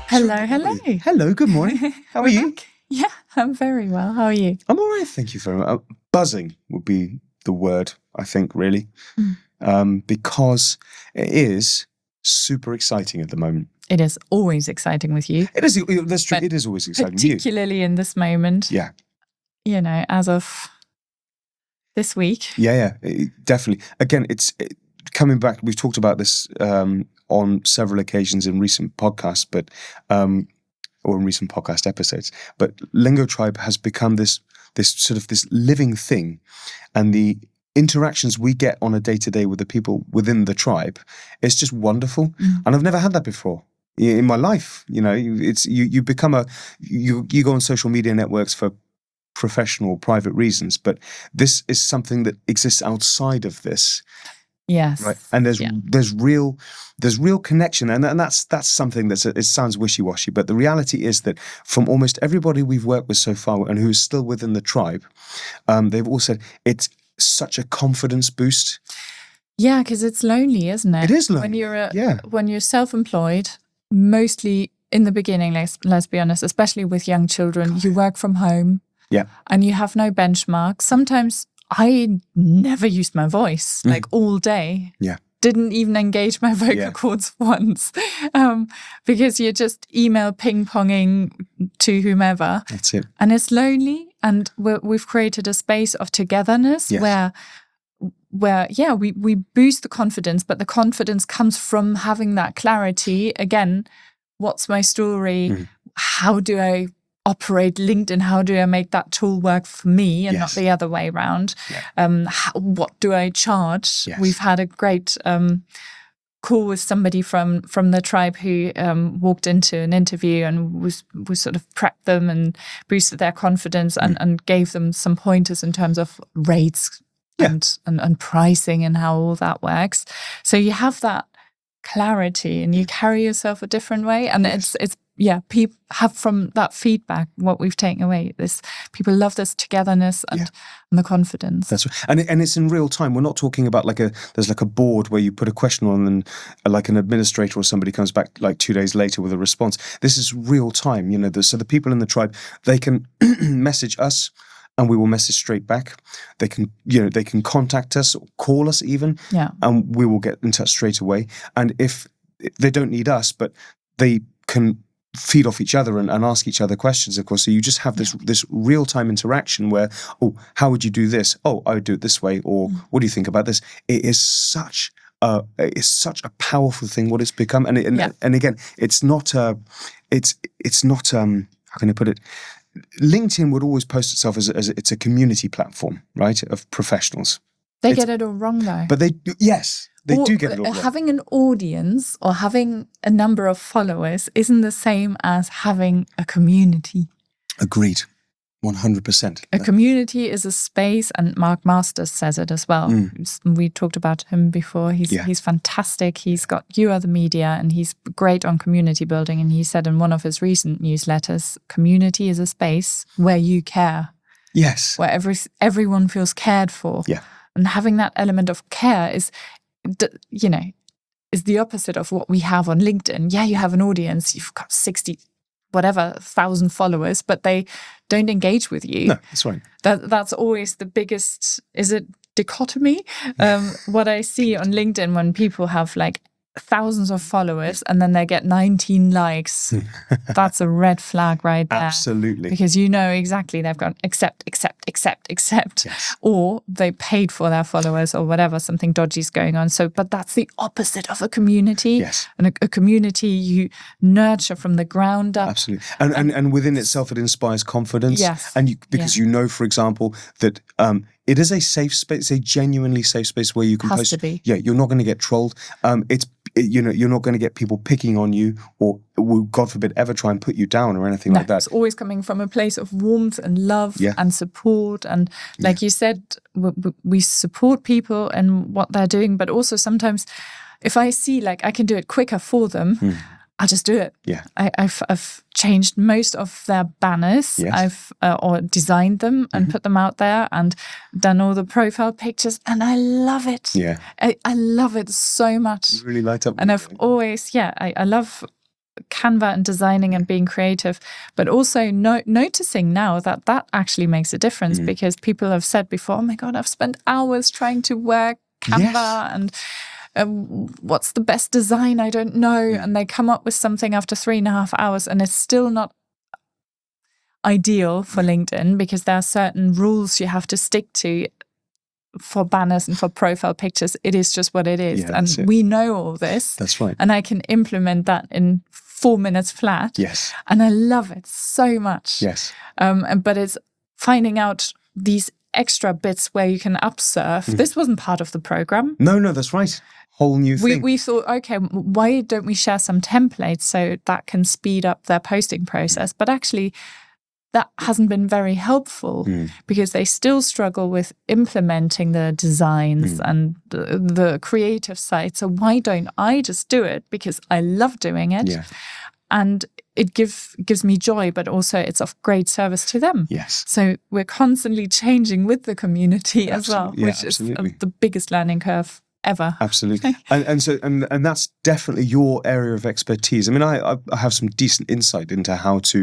Hello, hello. Hello, good morning. How are you? Yeah, I'm very well. How are you? I'm all right, thank you very much. Buzzing would be the word, I think, really, because it is super exciting at the moment. It is always exciting with you. It is. That's true. It is always exciting with you. Particularly in this moment. Yeah. You know, as of this week. Yeah, definitely. Again, it's coming back. We've talked about this on several occasions in recent podcasts, or in recent podcast episodes. But Lingo Tribe has become this living thing, and the interactions we get on a day-to-day with the people within the tribe is just wonderful. And I've never had that before in my life. You know, it's you become you go on social media networks for professional, private reasons, but this is something that exists outside of this. Yes. Right. And there's real connection, and that's something it sounds wishy-washy, but the reality is that from almost everybody we've worked with so far and who is still within the tribe, they've all said it's such a confidence boost. Yeah, because it's lonely, isn't it? It is lonely. When you're self-employed, mostly in the beginning, let's be honest, especially with young children, you work from home. Yeah. And you have no benchmark. Sometimes I never used my voice, like all day. Yeah. Didn't even engage my vocal cords once, because you're just email ping-ponging to whomever. That's it. And it's lonely. And we've created a space of togetherness where we boost the confidence, but the confidence comes from having that clarity. Again, what's my story? How do I operate LinkedIn? How do I make that tool work for me and not the other way around? What do I charge? We've had a great call with somebody from the tribe who walked into an interview, and we sort of prepped them and boosted their confidence and gave them some pointers in terms of rates and pricing and how all that works. So you have that clarity and you carry yourself a different way, and it's people have from that feedback what we've taken away. People love this togetherness and the confidence. That's right. And it's in real time. We're not talking about there's a board where you put a question on and like an administrator or somebody comes back like 2 days later with a response. This is real time. You know, so the people in the tribe, they can message us and we will message straight back. They can contact us or call us even, and we will get in touch straight away. And if they don't need us, but they can feed off each other and ask each other questions, of course. So you just have this real-time interaction where, how would you do this? I would do it this way. Or what do you think about this? It is such a powerful thing what it's become. And again, it's not how can I put it? LinkedIn would always post itself as it's a community platform, right, of professionals. They get it all wrong though. But they do get it all wrong. Having an audience or having a number of followers isn't the same as having a community. Agreed. 100%. A community is a space, and Mark Masters says it as well. We talked about him before. He's fantastic. He's got You Are the Media, and he's great on community building. And he said in one of his recent newsletters, community is a space where you care. Yes. Where everyone feels cared for. Yeah. And having that element of care is the opposite of what we have on LinkedIn. Yeah, you have an audience. You've got 60,000 followers, but they don't engage with you. No, that's right. That's always the biggest, is it dichotomy? What I see on LinkedIn when people have like thousands of followers and then they get 19 likes, that's a red flag right there. Absolutely. Because you know exactly they've got accept, or they paid for their followers or whatever, something dodgy is going on. But that's the opposite of a community. Yes. And a community you nurture from the ground up. Absolutely. And within itself, it inspires confidence. Yes. And because you know, for example, that it is a safe space, a genuinely safe space where you can Has to be. Yeah, you're not going to get trolled. You're not going to get people picking on you or, God forbid, ever try and put you down or anything like that. It's always coming from a place of warmth and love and support. And like you said, we support people and what they're doing, but also sometimes if I see like I can do it quicker for them, I'll just do it. Yeah. I've changed most of their banners. Yes. Or designed them and put them out there and done all the profile pictures, and I love it. Yeah. I love it so much. You really light up. And I've always, I love Canva and designing and being creative, but also noticing now that actually makes a difference, because people have said before, oh my God, I've spent hours trying to work Canva and what's the best design? I don't know. And they come up with something after 3.5 hours, and it's still not ideal for LinkedIn, because there are certain rules you have to stick to for banners and for profile pictures. It is just what it is. And we know all this. That's right. And I can implement that in 4 minutes flat. Yes. And I love it so much. Yes. But it's finding out these extra bits where you can upsurf. This wasn't part of the program. No, that's right. Whole new thing. We thought, okay, why don't we share some templates so that can speed up their posting process? But actually, that hasn't been very helpful, because they still struggle with implementing the designs and the creative side. So why don't I just do it? Because I love doing it. Yeah. And it gives me joy, but also it's of great service to them. Yes. So we're constantly changing with the community as well, which is the biggest learning curve ever. Absolutely. and that's definitely your area of expertise. I mean, I have some decent insight into how to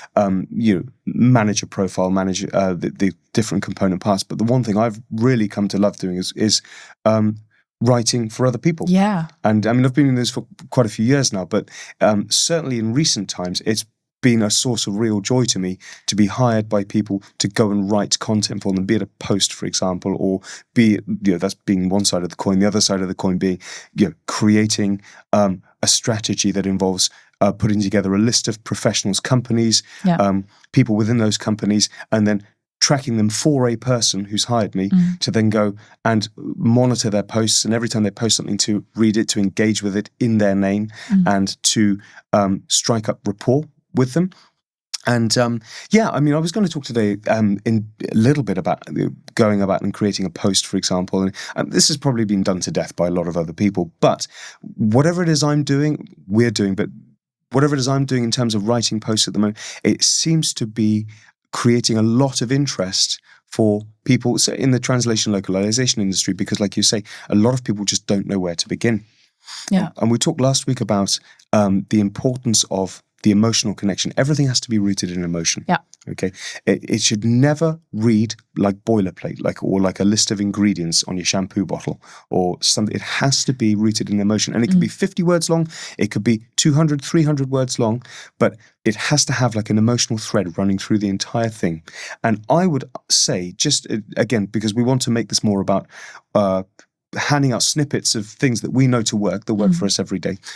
manage a profile, manage the different component parts. But the one thing I've really come to love doing is writing for other people. Yeah. And I mean, I've been in this for quite a few years now, but certainly in recent times, it's been a source of real joy to me to be hired by people to go and write content for them, be it a post, for example, or be it, that's being one side of the coin, the other side of the coin being, creating a strategy that involves putting together a list of professionals, companies, people within those companies, and then tracking them for a person who's hired me to then go and monitor their posts, and every time they post something, to read it, to engage with it in their name, and to strike up rapport with them. And I mean, I was going to talk today in a little bit about going about and creating a post, for example. And this has probably been done to death by a lot of other people. But whatever it is I'm doing, we're doing, but whatever it is I'm doing in terms of writing posts at the moment, it seems to be creating a lot of interest for people in the translation localization industry, because like you say, a lot of people just don't know where to begin. Yeah. And we talked last week about the importance of the emotional connection. Everything has to be rooted in emotion. Yeah. Okay. It should never read like boilerplate, or like a list of ingredients on your shampoo bottle or something. It has to be rooted in emotion. And it could be 50 words long. It could be 200, 300 words long, but it has to have like an emotional thread running through the entire thing. And I would say, just again, because we want to make this more about handing out snippets of things that we know that work for us every day.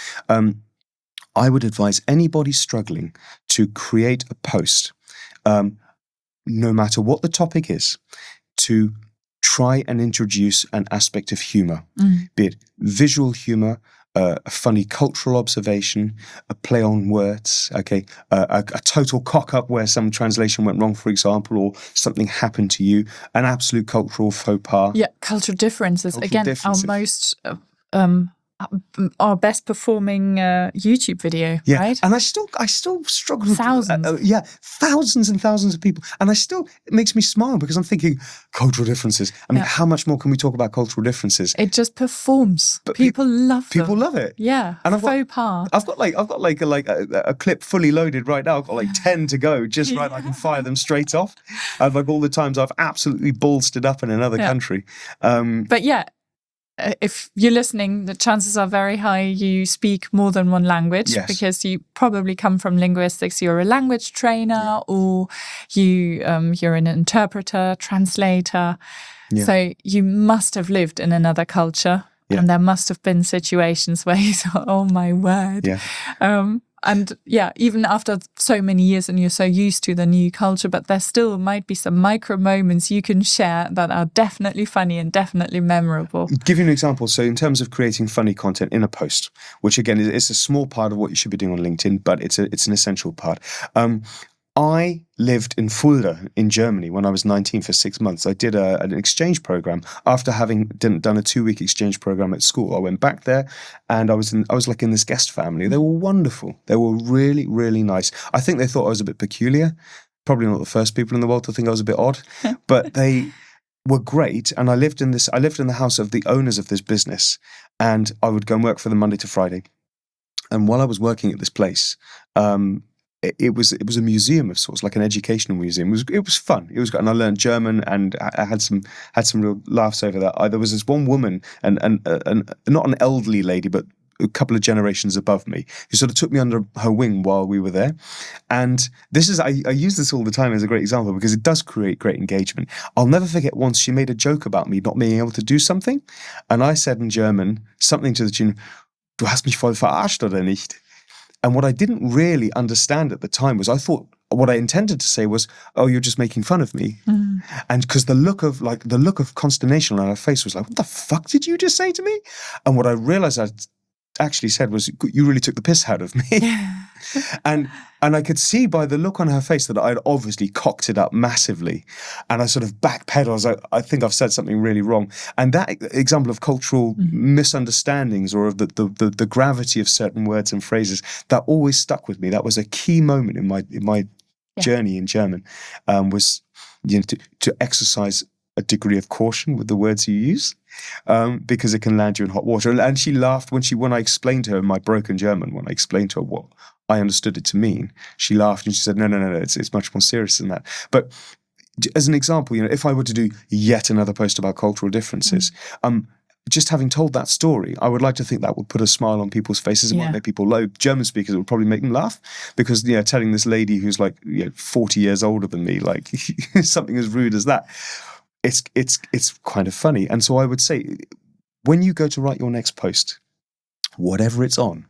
I would advise anybody struggling to create a post, no matter what the topic is, to try and introduce an aspect of humor, be it visual humor, a funny cultural observation, a play on words, a total cock-up where some translation went wrong, for example, or something happened to you, an absolute cultural faux pas. Yeah, cultural differences. Our best performing YouTube video, right? And I still struggle. Thousands. Thousands and thousands of people. And it makes me smile, because I'm thinking, cultural differences. I mean, how much more can we talk about cultural differences? It just performs. But people love them. People love it. Yeah. And faux pas. I've got a clip fully loaded right now. I've got like 10 to go, just right. I can fire them straight off. I've like all the times I've absolutely ballsed it up in another country. But if you're listening, the chances are very high you speak more than one language, because you probably come from linguistics. You're a language trainer, or you're an interpreter, translator. Yeah. So you must have lived in another culture, and there must have been situations where you thought, "Oh my word!" Yeah. And even after so many years and you're so used to the new culture, but there still might be some micro moments you can share that are definitely funny and definitely memorable. Give you an example. So in terms of creating funny content in a post, which again is a small part of what you should be doing on LinkedIn, but it's an essential part. I lived in Fulda in Germany when I was 19 for 6 months. I did an exchange program after having done a 2-week exchange program at school. I went back there, and I was like in this guest family. They were wonderful. They were really, really nice. I think they thought I was a bit peculiar. Probably not the first people in the world to think I was a bit odd, but they were great. And I lived in the house of the owners of this business, and I would go and work for them Monday to Friday. And while I was working at this place, it was a museum of sorts, like an educational museum. It was fun. It was, and I learned German, and I had some real laughs over that. There was this one woman, and not an elderly lady, but a couple of generations above me, who sort of took me under her wing while we were there. And this is, I use this all the time as a great example because it does create great engagement. I'll never forget once she made a joke about me not being able to do something. And I said in German something to the tune, "Du hast mich voll verarscht, oder nicht?" And what I didn't really understand at the time was, I thought what I intended to say was, "Oh, you're just making fun of me." Mm. And because the look of consternation on her face was like, "What the fuck did you just say to me?" And what I realized I'd actually said was, "You really took the piss out of me." and I could see by the look on her face that I'd obviously cocked it up massively. And I sort of backpedaled. I was like, I think I've said something really wrong. And that example of cultural misunderstandings, or of the gravity of certain words and phrases, that always stuck with me. That was a key moment in my journey in German, was to exercise a degree of caution with the words you use, because it can land you in hot water. And she laughed when I explained to her in my broken German, when I explained to her what I understood it to mean. She laughed and she said, no, it's much more serious than that. But as an example, if I were to do yet another post about cultural differences, just having told that story, I would like to think that would put a smile on people's faces. It might make people German speakers, it would probably make them laugh, because telling this lady who's like 40 years older than me, like something as rude as that, it's kind of funny. And so I would say, when you go to write your next post, whatever it's on,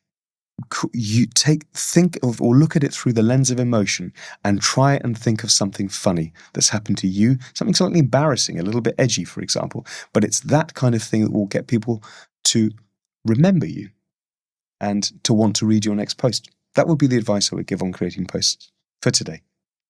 you think of or look at it through the lens of emotion, and try and think of something funny that's happened to you, something slightly embarrassing, a little bit edgy, for example. But it's that kind of thing that will get people to remember you and to want to read your next post. That would be the advice I would give on creating posts for today.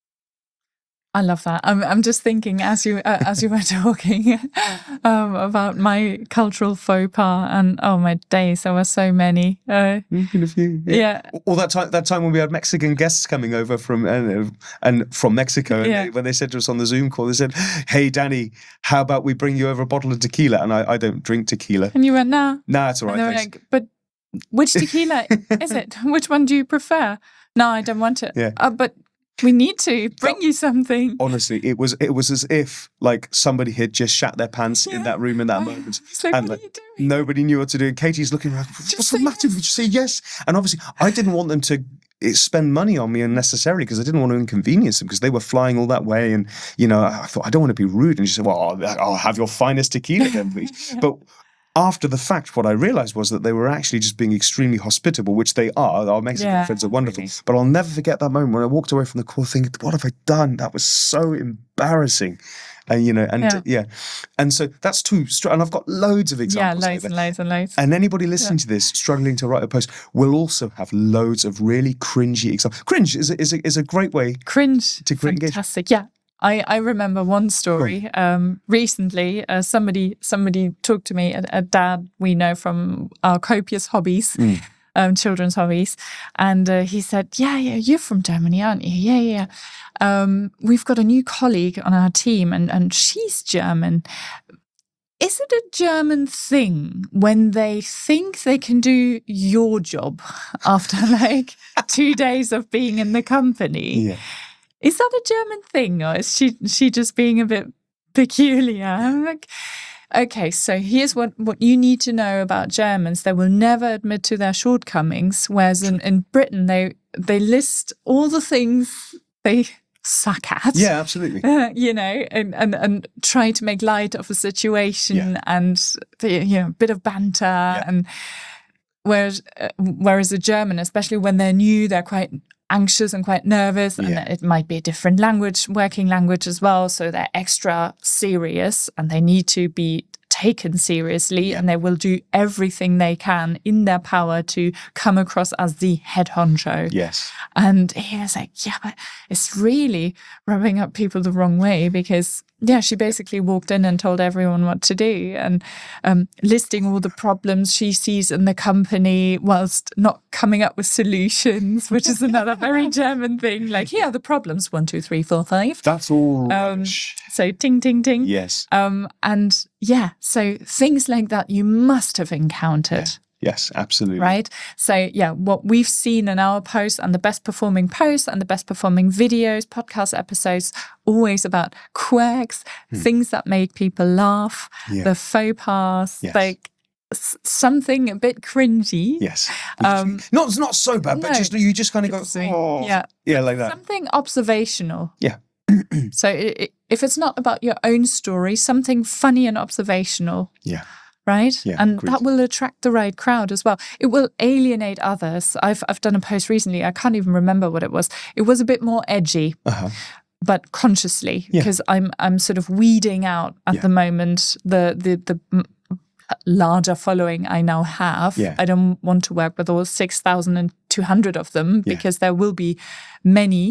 I love that. I'm just thinking as you were talking about my cultural faux pas, and oh my days, there were so many. A few, yeah. Or that time when we had Mexican guests coming over from Mexico, and when they said to us on the Zoom call, they said, "Hey Danny, how about we bring you over a bottle of tequila?" And I don't drink tequila. And you went, "Nah, it's all right." And they were like, "But which tequila is it? Which one do you prefer?" "No, I don't want it." Yeah. But we need to bring you something. Honestly, it was as if like somebody had just shat their pants in that room in that moment. Like, and what are you doing? Nobody knew what to do. And Katie's looking around, what's the matter? Would you say yes? And obviously, I didn't want them to spend money on me unnecessarily, because I didn't want to inconvenience them, because they were flying all that way. And, I thought, I don't want to be rude. And she said, "Well, I'll have your finest tequila then, please." But after the fact, what I realized was that they were actually just being extremely hospitable, which they are. Our Mexican friends are wonderful. Really. But I'll never forget that moment when I walked away from the call thinking, what have I done? That was so embarrassing. And so that's two. And I've got loads of examples. Yeah, loads and loads. And anybody listening to this, struggling to write a post, will also have loads of really cringy examples. Cringe is a great way. Cringe. To create engagement. Fantastic. Yeah. I remember one story recently. Somebody talked to me, a dad we know from our copious hobbies, children's hobbies, and he said, "Yeah, you're from Germany, aren't you? Yeah. We've got a new colleague on our team, and she's German. Is it a German thing when they think they can do your job after like 2 days of being in the company?" Yeah. Is that a German thing, or is she just being a bit peculiar? I'm like, okay, so here's what you need to know about Germans. They will never admit to their shortcomings, whereas in Britain, they list all the things they suck at. Yeah, absolutely. And try to make light of a situation and a bit of banter. And whereas a German, especially when they're new, they're quite anxious and quite nervous, and it might be a different language, working language as well, so they're extra serious and they need to be taken seriously, and they will do everything they can in their power to come across as the head honcho. Yes. And he was like, but it's really rubbing up people the wrong way, because she basically walked in and told everyone what to do, and listing all the problems she sees in the company whilst not coming up with solutions, which is another very German thing. Like, here are the problems, 1, 2, 3, 4, 5. That's all. So ting, ting, ting. Yes. So things like that you must have encountered. Yes, absolutely. Right. So yeah, what we've seen in our posts and the best performing posts and the best performing videos, podcast episodes, always about quirks, things that make people laugh, the faux pas, like something a bit cringy. Yes. Not so bad, but just you just kind of go, oh. Yeah, like that. Something observational. Yeah. So if it's not about your own story, something funny and observational. Yeah. Right? Yeah, and agreed. that will attract the right crowd as well. It will alienate others. I've done a post recently. I can't even remember what it was. It was a bit more edgy, but consciously, because I'm sort of weeding out at the moment the larger following I now have. I don't want to work with all 6,200 of them because there will be many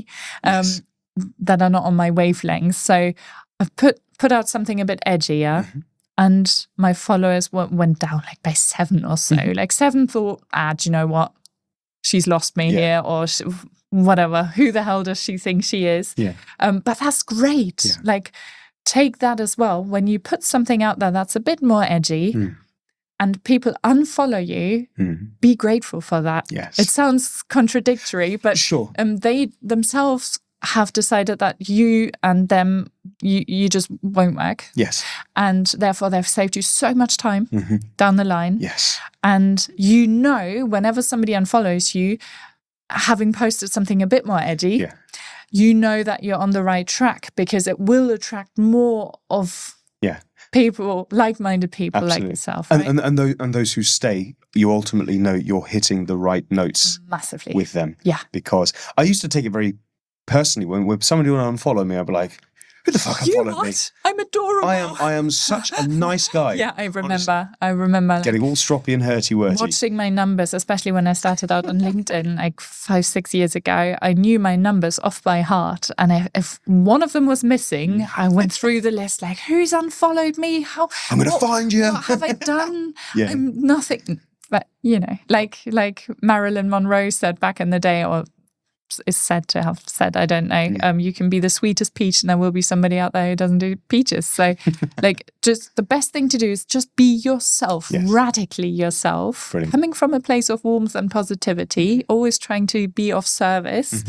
that are not on my wavelength. So I've put out something a bit edgier. And my followers went down like by 7 or so. Like 7 thought, do you know what? She's lost me here, or whatever. Who the hell does she think she is? But that's great. Like, take that as well. When you put something out there that's a bit more edgy and people unfollow you, be grateful for that. It sounds contradictory, but they themselves have decided that you and them, you just won't work. And therefore they've saved you so much time down the line. And you know, whenever somebody unfollows you, having posted something a bit more edgy, you know that you're on the right track because it will attract more of people, like-minded people like yourself. Right? And those who stay, you ultimately know you're hitting the right notes massively with them. Because I used to take it very personally when somebody would unfollow me, I'd be like, who the fuck unfollowed me? I'm adorable. I am such a nice guy. I remember. I remember getting all stroppy and hurty-worty. Watching my numbers, especially when I started out on LinkedIn like 5-6 years ago, I knew my numbers off by heart. And if one of them was missing, I went through the list like, who's unfollowed me? I'm going to find you. What have I done? I'm nothing. But, you know, like Marilyn Monroe said back in the day, or is said to have said, I don't know, you can be the sweetest peach and there will be somebody out there who doesn't do peaches. So like, just the best thing to do is just be yourself, radically yourself, coming from a place of warmth and positivity, always trying to be of service.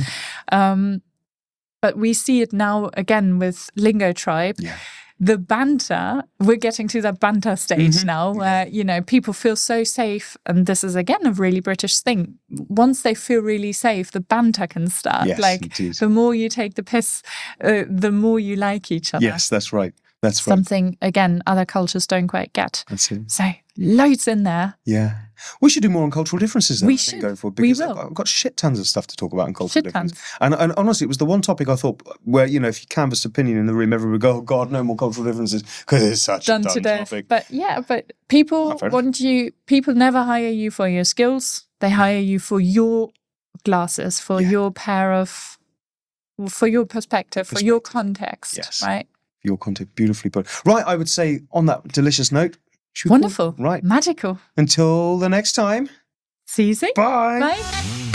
But we see it now again with Lingo Tribe. The banter, we're getting to that banter stage now where, you know, people feel so safe. And this is, again, a really British thing. Once they feel really safe, the banter can start. The more you take the piss, the more you like each other. Yes, that's right. That's right. Something, again, other cultures don't quite get. That's it. So loads in there. We should do more on cultural differences then, we I should. think, going forward. We Because will. I've got shit tons of stuff to talk about in cultural Shit differences. And honestly, it was the one topic I thought where, you know, if you canvassed opinion in the room, everyone would go, oh God, no more cultural differences, because it's such a dumb topic. But people want you, people never hire you for your skills. They hire you for your glasses, for your pair of, for your perspective, for your context, right? Your content, beautifully put. Right, I would say on that delicious note, wonderful, right, magical. Until the next time. See you soon. Bye. Bye.